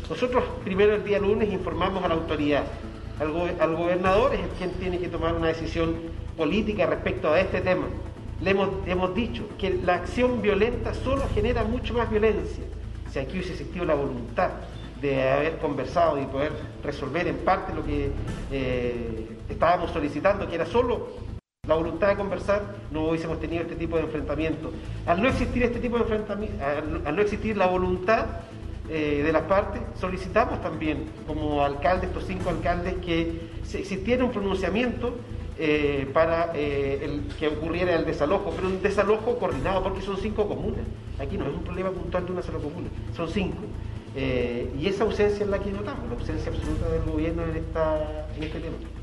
Nosotros primero el día lunes informamos a la autoridad, al gobernador es quien tiene que tomar una decisión política respecto a este tema. Le hemos dicho que la acción violenta solo genera mucho más violencia. Si aquí hubiese existido la voluntad de haber conversado y poder resolver en parte lo que estábamos solicitando, que era solo la voluntad de conversar, no hubiésemos tenido este tipo de enfrentamiento. Al no existir este tipo de enfrentamiento, al no existir la voluntad de las partes, solicitamos también como alcaldes, estos 5 alcaldes, que si existiera un pronunciamiento para que ocurriera el desalojo, pero un desalojo coordinado, porque son 5 comunas. Aquí no es un problema puntual de una sola comuna, son 5. Y esa ausencia es la que notamos, la ausencia absoluta del gobierno en este tema.